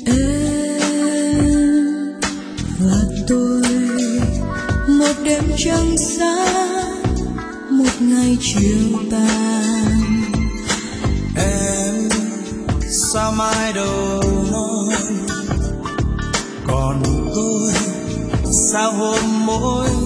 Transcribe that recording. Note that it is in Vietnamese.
Em và tôi, một đêm trăng sáng, một ngày chiều tàn. Em sao mai đâu nói, còn tôi sao hôm mỗi